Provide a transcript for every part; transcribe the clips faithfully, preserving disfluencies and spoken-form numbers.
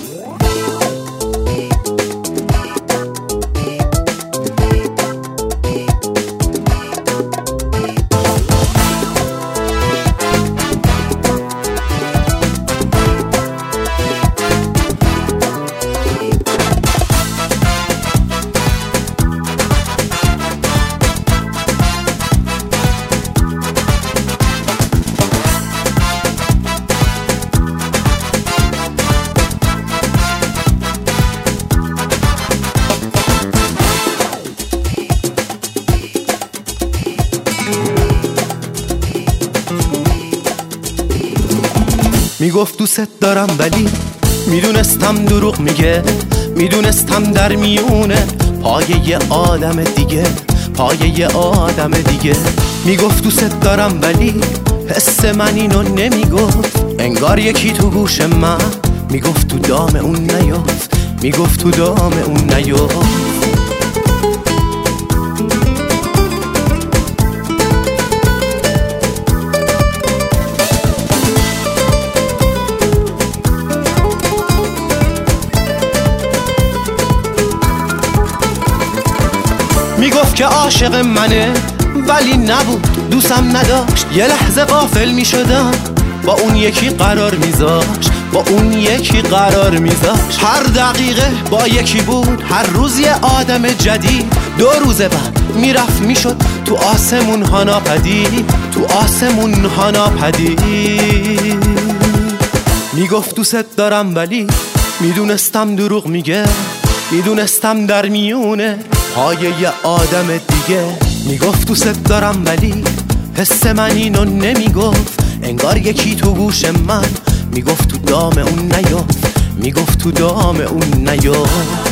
میگفت دوست دارم ولی میدونستم دروغ میگه، میدونستم در میونه پایه یه آدم دیگه، پایه یه آدم دیگه. میگفت دوست دارم ولی حس من اینو نمیگفت، انگار یکی تو گوش من میگفت تو دام اون نیافت، میگفت تو دام اون نیافت. میگفت که عاشق منه ولی نبود، دوستم نداشت، یه لحظه غافل میشدم با اون یکی قرار میذاشت، با اون یکی قرار میذاشت. هر دقیقه با یکی بود، هر روز یه آدم جدید. دو روز بعد میرفت میشد تو آسمون ها ناپدید، تو آسمون ها ناپدید. میگفت دوست دارم ولی میدونستم دروغ میگه، میدونستم در میونه پایه یه آدم دیگه. میگفت دوست دارم ولی حس من اینو نمیگفت، انگار یکی تو گوش من میگفت تو دام اون نیافت، میگفت تو دام اون نیافت.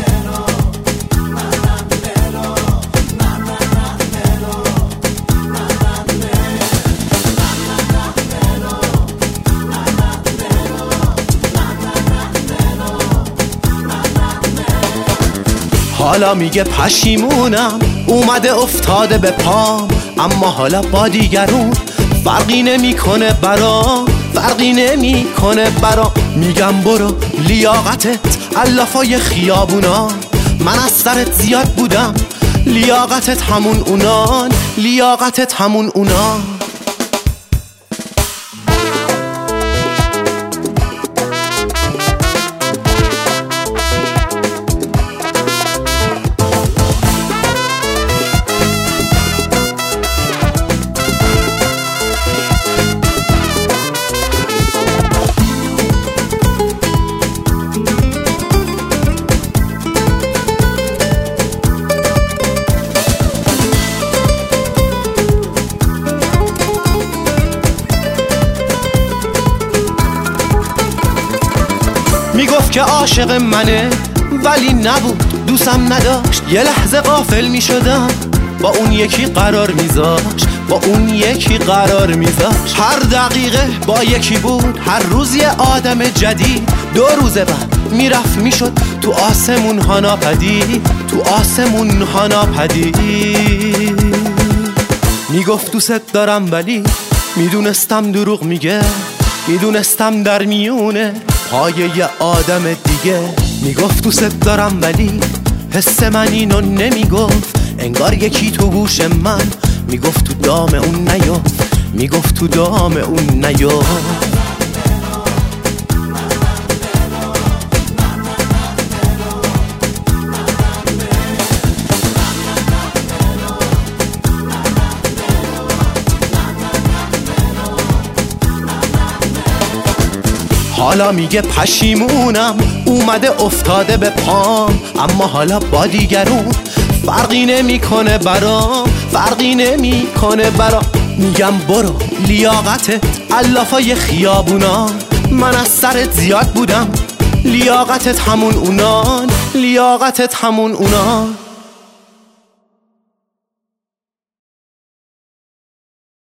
حالا میگه پشیمونم اومده افتاده به پام، اما حالا با دیگرون فرقی نمیکنه برام، فرقی نمیکنه برام. میگم برو لیاقتت علافای خیابونا، من از سرت زیاد بودم، لیاقتت همون اونان، لیاقتت همون اونان. میگفت که عاشق منه ولی نبود، دوستم نداشت، یه لحظه غافل میشدم با اون یکی قرار میذاشت، با اون یکی قرار میذاشت. هر دقیقه با یکی بود، هر روز یه آدم جدید. دو روز بعد میرفت میشد تو آسمون ها ناپدید، تو آسمون ها ناپدید. میگفت دوست دارم ولی میدونستم دروغ میگه، میدونستم در میونه پایه یه آدم دیگه. میگفت دوست دارم ولی حس من اینو نمیگفت، انگار یکی تو گوش من میگفت تو دام اون نیافت، میگفت تو دام اون نیافت. حالا میگه پشیمونم اومده افتاده به پام، اما حالا با دیگرون فرقی نمیکنه برام، فرقی نمیکنه برام. میگم برو لیاقتت علافای خیابونا، من از سرت زیاد بودم، لیاقتت همون اونان، لیاقتت همون اونان.